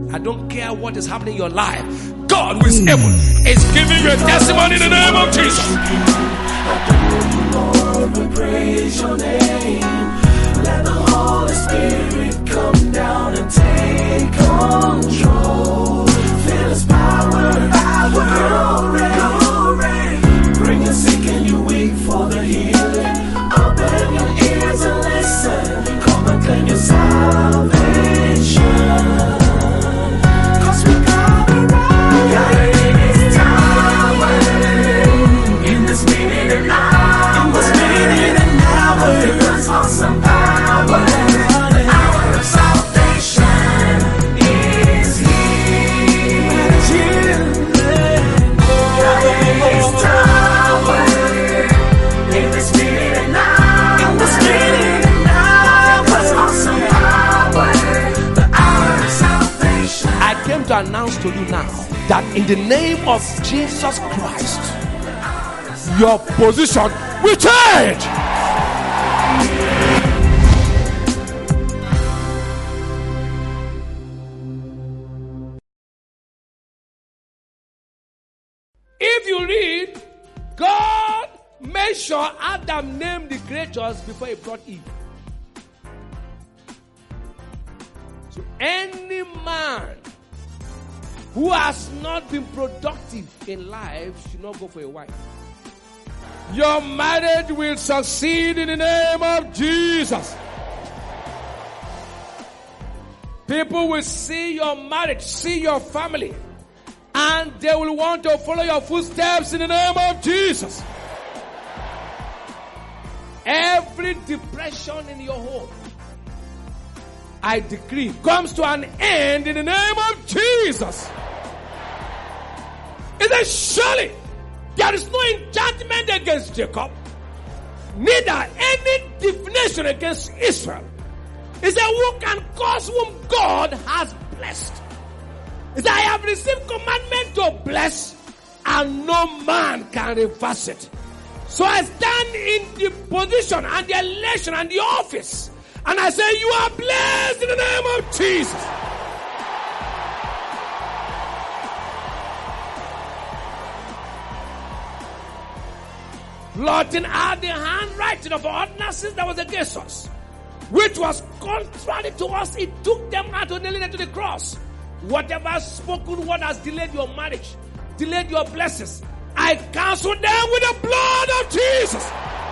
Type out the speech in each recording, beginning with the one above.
I don't care what is happening in your life. God who is able is giving you a testimony in the name of Jesus. Lord, we praise your name. Let the Holy Spirit come down and take control. Feel His power, glory. Bring your sick and your weak for the healing. Open your ears and listen. Come and claim your salvation. 'Cause we got it right. In this tower, in this minute and hour, in this minute and hour, God's awesome power. The hour of salvation is here. God in this tower, in this minute and hour, in this minute and hour, God's awesome power. The hour of salvation. I came to announce to you now that in the name of Jesus Christ, your position will change. If you read, God made sure Adam named the creatures before he brought Eve. So any man who has not been productive in life should not go for a wife. Your marriage will succeed in the name of Jesus. People will see your marriage, see your family, and they will want to follow your footsteps in the name of Jesus. Every depression in your home, I decree, comes to an end in the name of Jesus. It is surely there is no enchantment against Jacob, neither any divination against Israel. He said, who can curse whom God has blessed? He said, I have received commandment to bless, and no man can reverse it. So I stand in the position and the election and the office, and I say, you are blessed in the name of Jesus. Blotting out the handwriting of ordinances that was against us, which was contrary to us, it took them out and nailed it to the cross. Whatever spoken word has delayed your marriage, delayed your blessings, I cancel them with the blood of Jesus.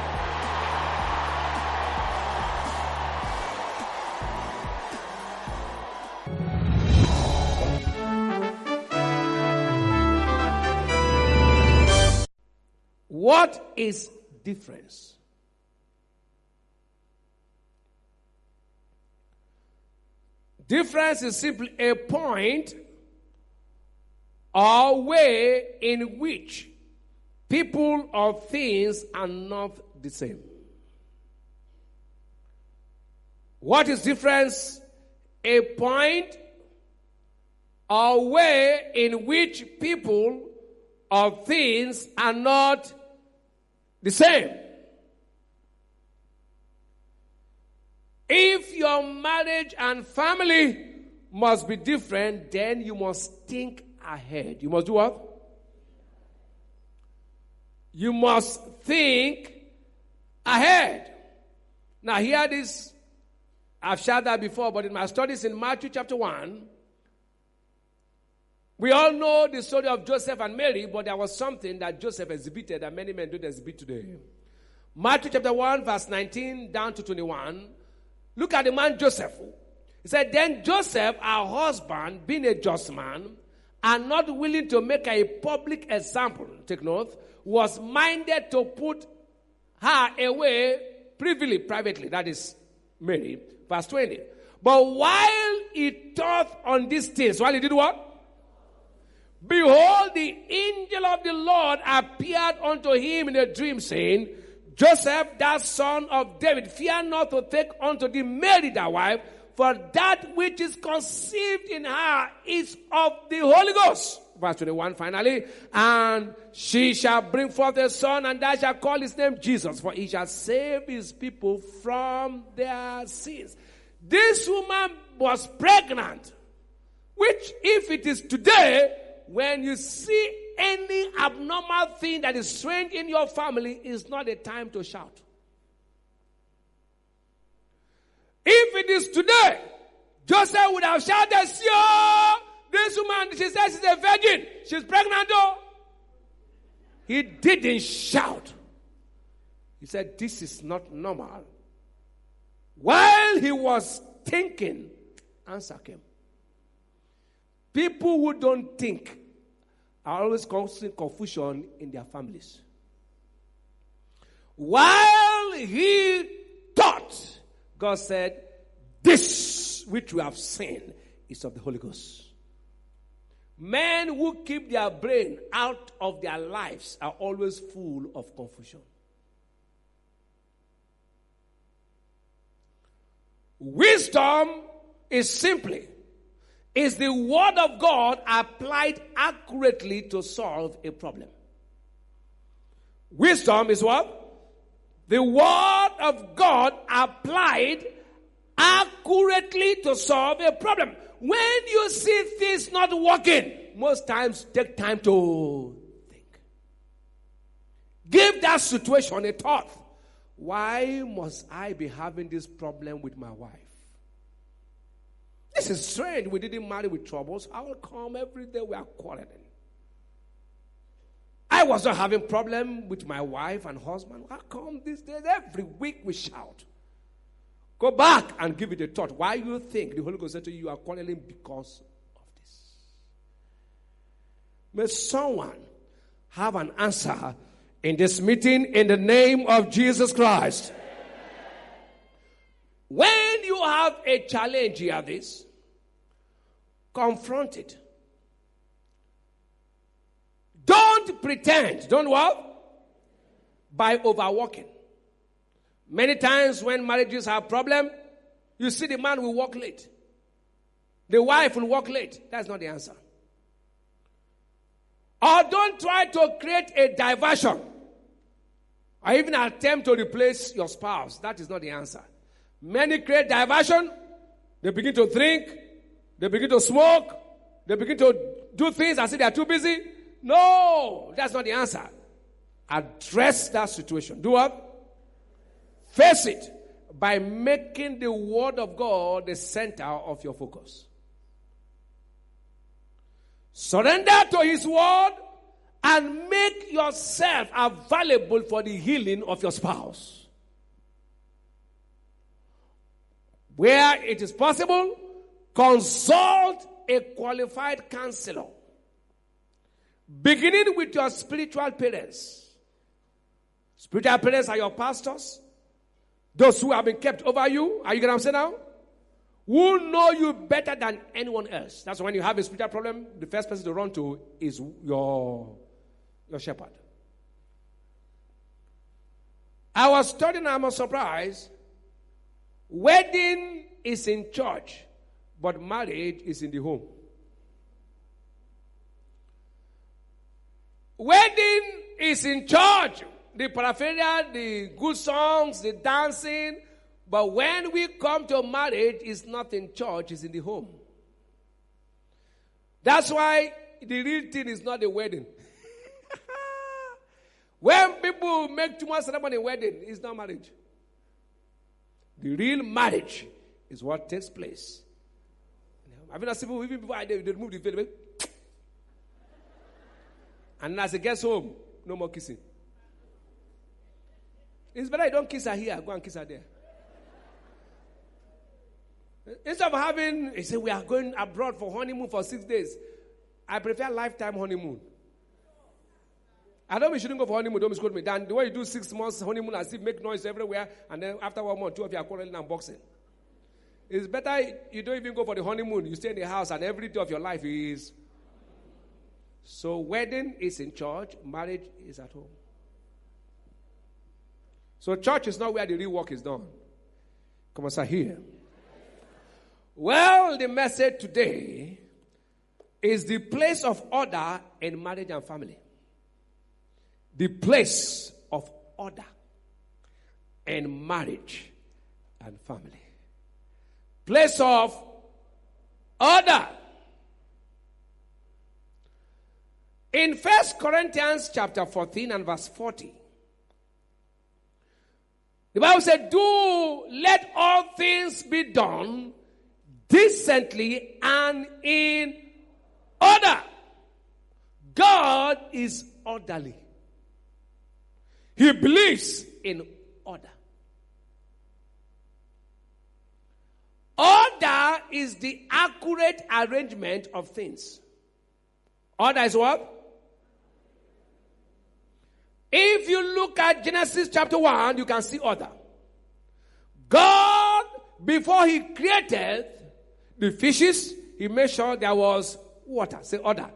What is difference? Difference is simply a point or way in which people or things are not the same. What is difference? A point or way in which people or things are not the same. If your marriage and family must be different, then you must think ahead. You must do what? You must think ahead. Now hear this. I've shared that before, but in my studies in Matthew chapter 1, we all know the story of Joseph and Mary, but there was something that Joseph exhibited that many men don't exhibit today. Matthew chapter 1, verse 19 down to 21. Look at the man Joseph. He said, then Joseph, our husband, being a just man, and not willing to make a public example, take note, was minded to put her away privily, privately, that is Mary. Verse 20. But while he thought on these things, while he did what? Behold, the angel of the Lord appeared unto him in a dream, saying, Joseph, thou son of David, fear not to take unto thee Mary thy wife, for that which is conceived in her is of the Holy Ghost. Verse 21 finally. And she shall bring forth a son, and thou shalt call his name Jesus, for he shall save his people from their sins. This woman was pregnant Which, if it is today, when you see any abnormal thing that is strange in your family, is not a time to shout. If it is today, Joseph would have shouted, "Sure, this woman, she says she's a virgin. She's pregnant though." He didn't shout. He said, "This is not normal." While he was thinking, answer came. People who don't think are always causing confusion in their families. While he thought, God said, "This which we have seen is of the Holy Ghost." Men who keep their brain out of their lives are always full of confusion. Wisdom is the word of God applied accurately to solve a problem. Wisdom is what? The word of God applied accurately to solve a problem. When you see things not working, most times take time to think. Give that situation a thought. Why must I be having this problem with my wife? This is strange. We didn't marry with troubles. How come every day we are quarreling? I was not having problem with my wife and husband. How come these days every week we shout? Go back and give it a thought. Why you think the Holy Ghost said to you, you are quarreling because of this? May someone have an answer in this meeting in the name of Jesus Christ. When you have a challenge, hear this. Confront it. Don't pretend. Don't what? By overworking. Many times when marriages have problem, you see the man will work late. The wife will work late. That's not the answer. Or don't try to create a diversion. Or even attempt to replace your spouse. That is not the answer. Many create diversion. They begin to drink. They begin to smoke. They begin to do things as if they are too busy. No, that's not the answer. Address that situation. Do what? Face it by making the word of God the center of your focus. Surrender to his word and make yourself available for the healing of your spouse. Where it is possible, consult a qualified counselor. Beginning with your spiritual parents. Spiritual parents are your pastors. Those who have been kept over you. Are you getting what I'm saying now? Who know you better than anyone else. That's when you have a spiritual problem, the first person to run to is your shepherd. I was studying, I'm surprised. Wedding is in church, but marriage is in the home. Wedding is in church. The paraphernalia, the good songs, the dancing. But when we come to marriage, it's not in church, it's in the home. That's why the real thing is not the wedding. When people make too much ceremony wedding, it's not marriage. The real marriage is what takes place. I've been asking people, even before they remove the veil. And as it gets home, no more kissing. It's better you don't kiss her here, go and kiss her there. Instead of having, you say, we are going abroad for honeymoon for 6 days. I prefer lifetime honeymoon. I don't mean you shouldn't go for honeymoon, don't misquote me. Then the way you do 6 months honeymoon as if make noise everywhere, and then after 1 month, 2 of you are quarreling and boxing. It's better you don't even go for the honeymoon. You stay in the house and every day of your life is. So wedding is in church, marriage is at home. So church is not where the real work is done. Come on, sir, here. Well, the message today is the place of order in marriage and family. The place of order in marriage and family. Place of order In 1 Corinthians chapter 14 and verse 40, the Bible said, let all things be done decently and in order. God is orderly. He believes in order. Order is the accurate arrangement of things. Order is what? If you look at Genesis chapter 1, you can see order. God, before he created the fishes, he made sure there was water. Say order.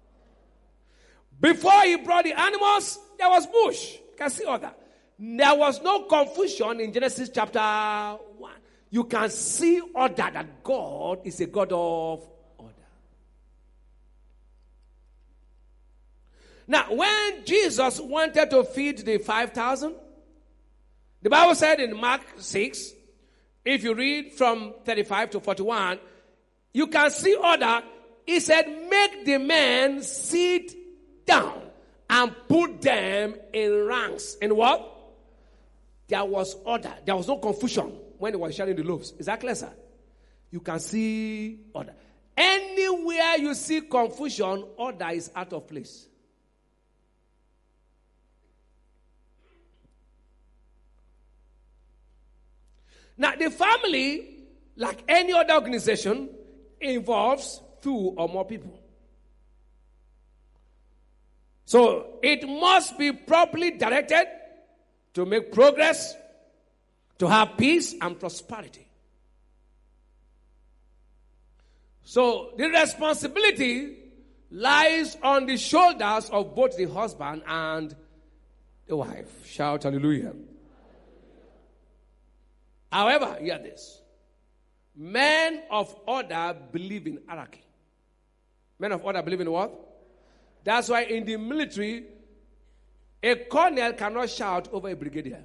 Before he brought the animals, there was bush. You can see order. There was no confusion in Genesis chapter 1. You can see order, that God is a God of order. Now, when Jesus wanted to feed the 5,000, the Bible said in Mark 6, if you read from 35 to 41, you can see order. He said, make the men sit down and put them in ranks. In what? There was order. There was no confusion when they were sharing the loaves. Is that clear, sir? You can see order. Anywhere you see confusion, order is out of place. Now, the family, like any other organization, involves 2 or more people. So, it must be properly directed to make progress, to have peace and prosperity. So, the responsibility lies on the shoulders of both the husband and the wife. Shout hallelujah. However, hear this. Men of order believe in hierarchy. Men of order believe in what? That's why in the military, a colonel cannot shout over a brigadier.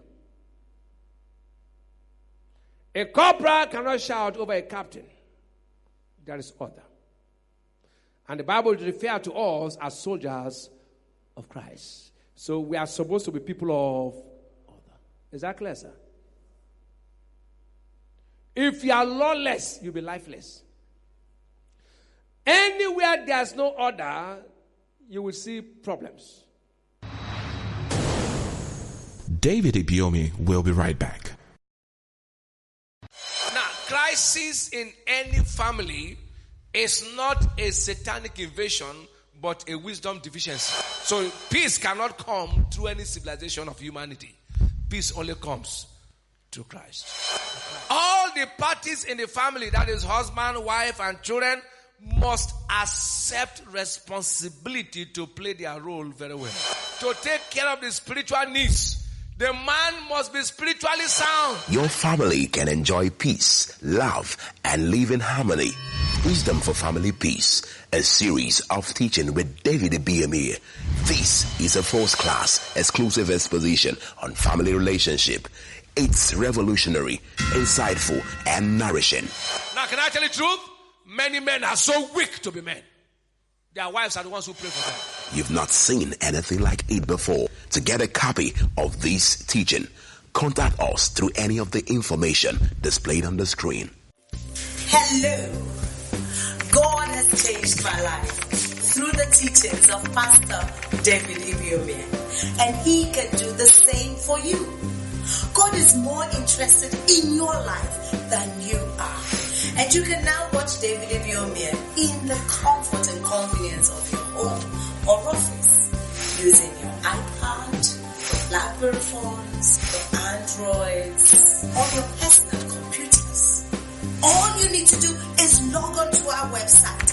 A corporal cannot shout over a captain. There is order. And the Bible refers to us as soldiers of Christ. So we are supposed to be people of order. Is that clear, sir? If you are lawless, you'll be lifeless. Anywhere there's no order, you will see problems. David Ibiomi will be right back. Now, crisis in any family is not a satanic invasion, but a wisdom deficiency. So peace cannot come through any civilization of humanity. Peace only comes through Christ. All the parties in the family, that is husband, wife, and children, must accept responsibility to play their role very well. To take care of the spiritual needs. The man must be spiritually sound. Your family can enjoy peace, love, and live in harmony. Wisdom for Family Peace, a series of teaching with David Ibiomi. This is a first-class exclusive exposition on family relationship. It's revolutionary, insightful, and nourishing. Now, can I tell you the truth? Many men are so weak to be men. Their wives are the ones who pray for them. You've not seen anything like it before. To get a copy of this teaching, contact us through any of the information displayed on the screen. Hello. God has changed my life through the teachings of Pastor David Ibiomi, and he can do the same for you. God is more interested in your life than you are. And you can now watch David Ibiomi in the comfort and convenience of your home or office using your iPad, BlackBerry phones, your Androids, or your personal computers. All you need to do is log on to our website,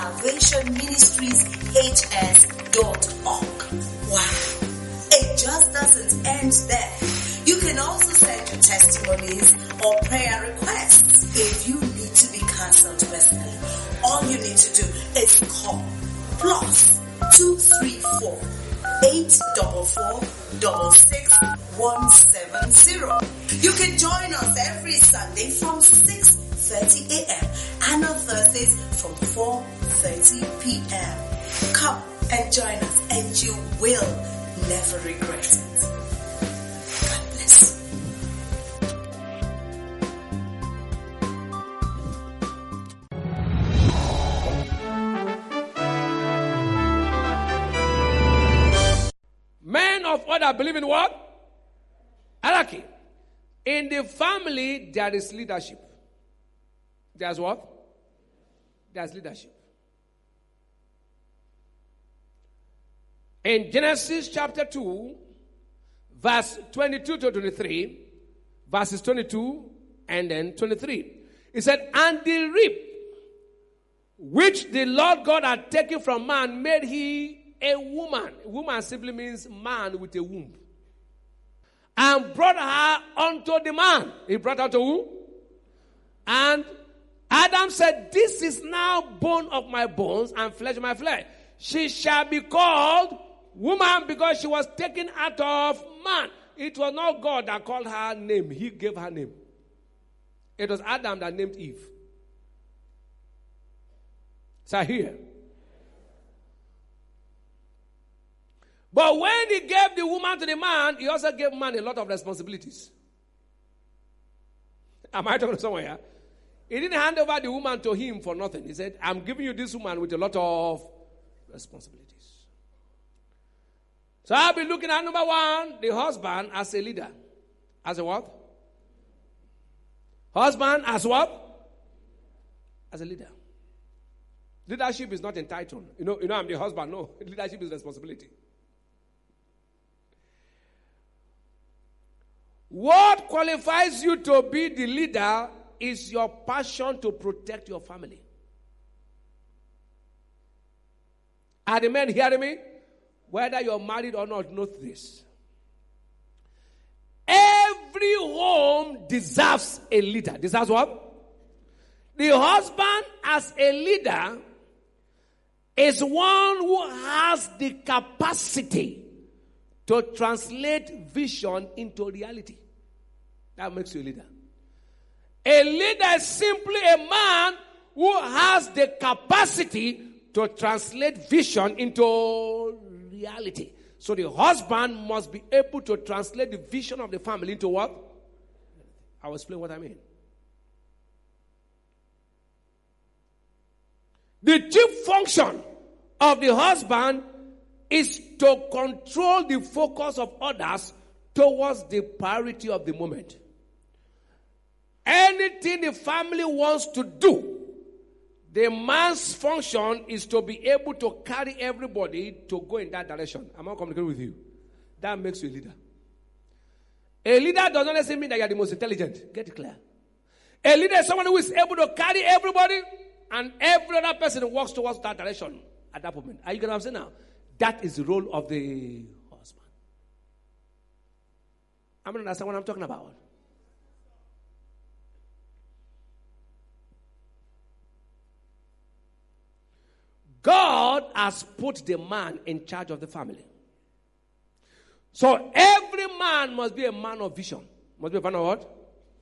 salvationministrieshs.org. Wow! It just doesn't end there. You can also send your testimonies or prayer requests if you need to be counseled personally. All you need to do is call +234 844 66170. You can join us every Sunday from 6:30 a.m. and on Thursdays from 4:30 p.m. Come and join us, and you will never regret it. God bless. Men of order believe in what? Hierarchy. In the family, there is leadership. There's what? There's leadership. In Genesis chapter 2, verse 22 to 23, verses 22 and then 23, it said, "And the rib which the Lord God had taken from man made he a woman." Woman simply means man with a womb. "And brought her unto the man." He brought her to who? And Adam said, "This is now bone of my bones and flesh of my flesh. She shall be called woman, because she was taken out of man." It was not God that called her name. He gave her name. It was Adam that named Eve. So here. But when he gave the woman to the man, he also gave man a lot of responsibilities. Am I talking to someone here? He didn't hand over the woman to him for nothing. He said, "I'm giving you this woman with a lot of responsibilities." So I'll be looking at number one, the husband as a leader. As a what? Husband as what? As a leader. Leadership is not entitled. You know, I'm the husband. No, leadership is responsibility. What qualifies you to be the leader is your passion to protect your family. Are the men hearing me? Whether you're married or not, note this. Every home deserves a leader. Deserves what? The husband as a leader is one who has the capacity to translate vision into reality. That makes you a leader. A leader is simply a man who has the capacity to translate vision into reality. So the husband must be able to translate the vision of the family into what? I'll explain what I mean. The chief function of the husband is to control the focus of others towards the priority of the moment. Anything the family wants to do, the man's function is to be able to carry everybody to go in that direction. Am I communicating with you? That makes you a leader. A leader does not necessarily mean that you are the most intelligent. Get it clear. A leader is someone who is able to carry everybody, and every other person walks towards that direction at that moment. Are you going to understand now? That is the role of the husband. I'm going to understand what I'm talking about. God has put the man in charge of the family. So every man must be a man of vision. Must be a man of what?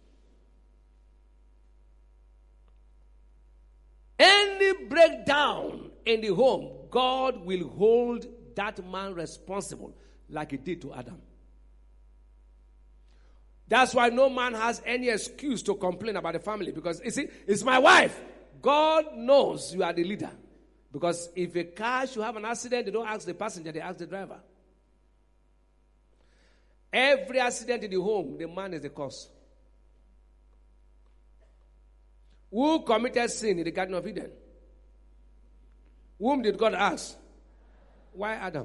Any breakdown in the home, God will hold that man responsible like he did to Adam. That's why no man has any excuse to complain about the family, because you see, it's my wife. God knows you are the leader. Because if a car should have an accident, they don't ask the passenger, they ask the driver. Every accident in the home, the man is the cause. Who committed sin in the Garden of Eden? Whom did God ask? Why Adam?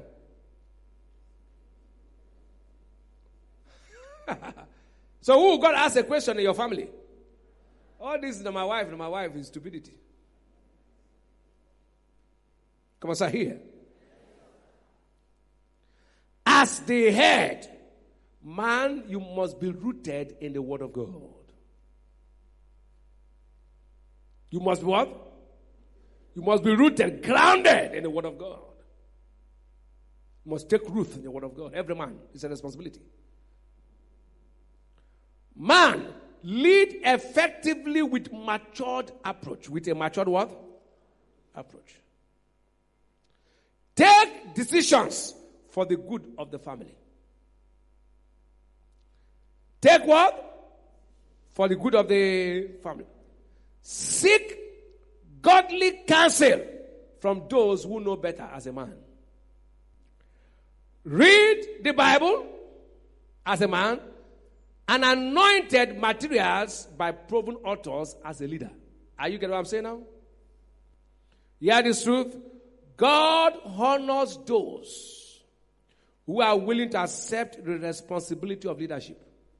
So who God asked a question in your family? All this is not my wife, not my wife is stupidity. Come on, sir, here. As the head, man, you must be rooted in the Word of God. You must be what? You must be rooted, grounded in the Word of God. You must take root in the Word of God. Every man is a responsibility. Man, lead effectively with matured approach. With a matured what? Approach. Take decisions for the good of the family. Take what? For the good of the family. Seek godly counsel from those who know better as a man. Read the Bible as a man and anointed materials by proven authors as a leader. Are you getting what I'm saying now? Hear this truth. God honors those who are willing to accept the responsibility of leadership.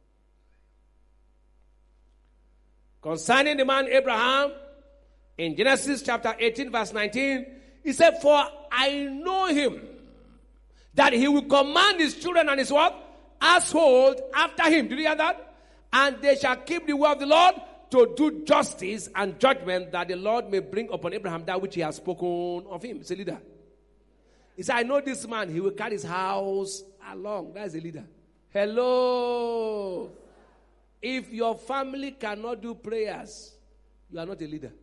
Concerning the man Abraham, in Genesis chapter 18 verse 19, he said, for I know him, that he will command his children and his what? Household after him. Did you hear that? And they shall keep the way of the Lord to do justice and judgment, that the Lord may bring upon Abraham that which he has spoken of him. It's a leader. He said, I know this man, he will carry his house along. That's a leader. Hello. If your family cannot do prayers, you are not a leader.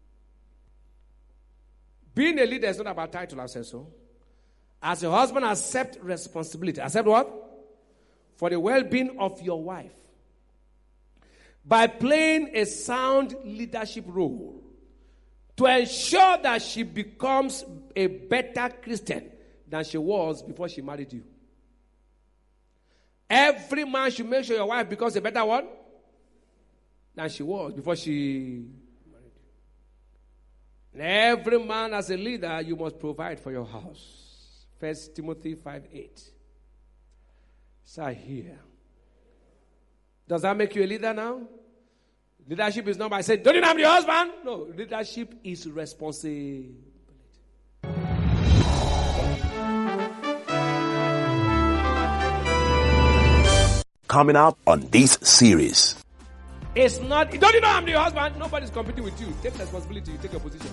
Being a leader is not about title, I said so. As a husband, accept responsibility. Accept what? For the well-being of your wife. By playing a sound leadership role to ensure that she becomes a better Christian than she was before she married you. Every man should make sure your wife becomes a better one than she was before she married you. And every man as a leader, you must provide for your house. 1 Timothy 5:8. So here. Does that make you a leader now? Leadership is not by saying, don't you know I'm your husband? No, leadership is responsibility. Coming up on this series. It's not, don't you know I'm your husband? Nobody's competing with you. Take responsibility, you take your position.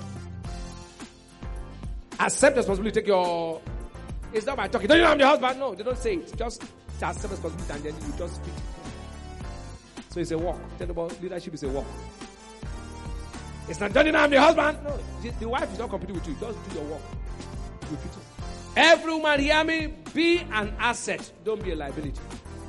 Accept responsibility, take your... It's not by talking, don't you know I'm your husband? No, they don't say it. Just accept responsibility and then you just speak. So it's a walk. Tell about leadership is a walk. It's not, don't you know I'm your husband? No, the wife is not competing with you. Just do your walk. Repeat it. Every woman hear me, be an asset. Don't be a liability.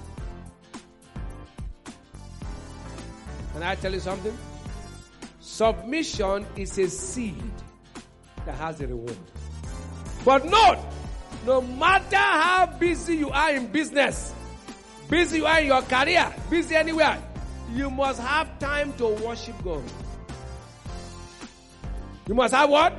Can I tell you something? Submission is a seed that has a reward. But note, no matter how busy you are in business, busy you are in your career, busy anywhere, you must have time to worship God. You must have what?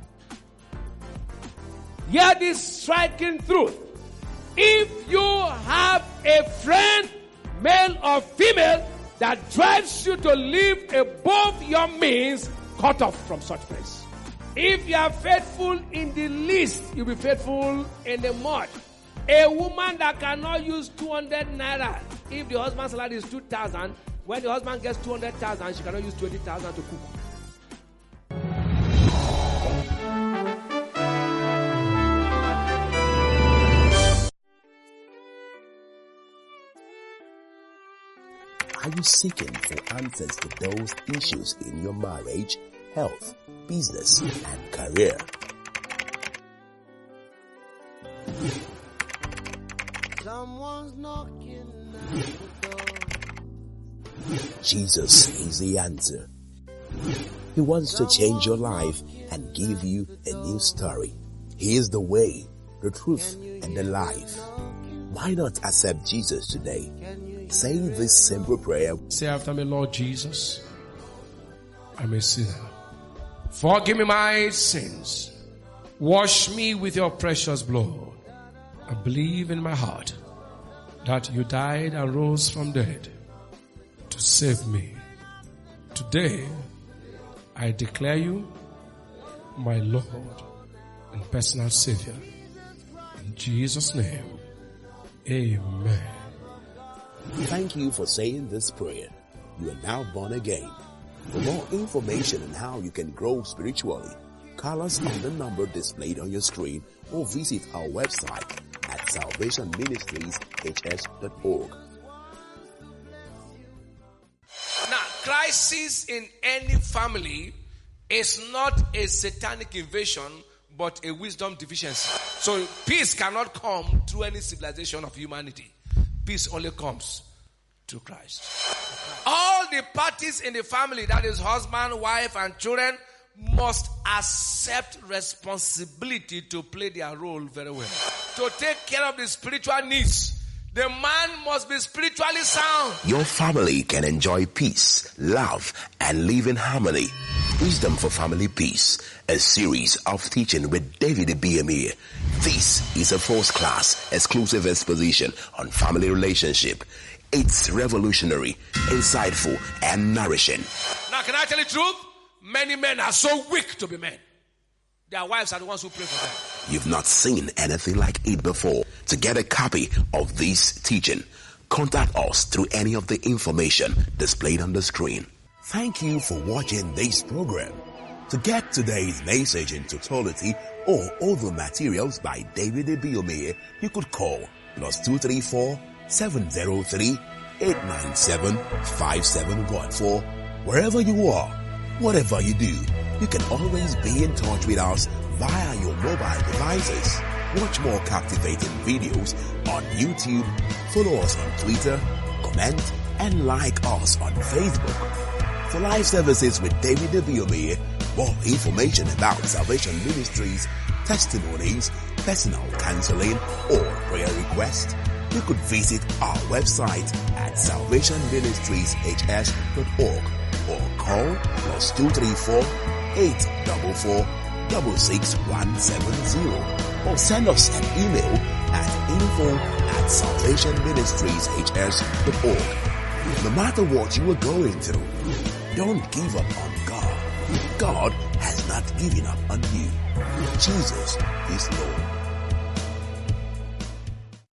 Hear this striking truth. If you have a friend, male or female, that drives you to live above your means, cut off from such place. If you are faithful in the least, you'll be faithful in the much. A woman that cannot use 200 naira, if the husband's salary is 2,000, when the husband gets 200,000, she cannot use 20,000 to cook. Are you seeking for answers to those issues in your marriage, health, business, and career? Someone's knocking at the door. Jesus is the answer. He wants to change your life and give you a new story. He is the way, the truth, and the life. Why not accept Jesus today? Say this simple prayer. Say after me, Lord Jesus, I'm a sinner. Forgive me my sins. Wash me with your precious blood. I believe in my heart that you died and rose from dead to save me. Today, I declare you my Lord and personal Savior. In Jesus' name, amen. Thank you for saying this prayer. You are now born again. For more information on how you can grow spiritually, call us on the number displayed on your screen or visit our website at salvationministrieshs.org. Now, crisis in any family is not a satanic invasion, but a wisdom deficiency. So peace cannot come through any civilization of humanity. Peace only comes through Christ. All the parties in the family, that is husband, wife, and children, must accept responsibility to play their role very well. To take care of the spiritual needs. The man must be spiritually sound. Your family can enjoy peace, love, and live in harmony. Wisdom for Family Peace, a series of teaching with David Ibiyeomie. This is a first class exclusive exposition on family relationship. It's revolutionary, insightful, and nourishing. Now, can I tell you the truth? Many men are so weak to be men. Their wives are the ones who pray for them. You've not seen anything like it before. To get a copy of this teaching, contact us through any of the information displayed on the screen. Thank you for watching this program. To get today's message in totality or other materials by David Ibiyeomie, you could call +234 703 897 5714. Wherever you are, whatever you do, you can always be in touch with us via your mobile devices. Watch more captivating videos on YouTube, follow us on Twitter, comment, and like us on Facebook. For live services with David Ibiyeomie, more information about Salvation Ministries, testimonies, personal counseling, or prayer requests, you could visit our website at salvationministrieshs.org or call +234 844 66170 or send us an email at info@salvationministrieshs.org. No matter what you are going through, don't give up on God. God has not given up on you. Jesus is Lord.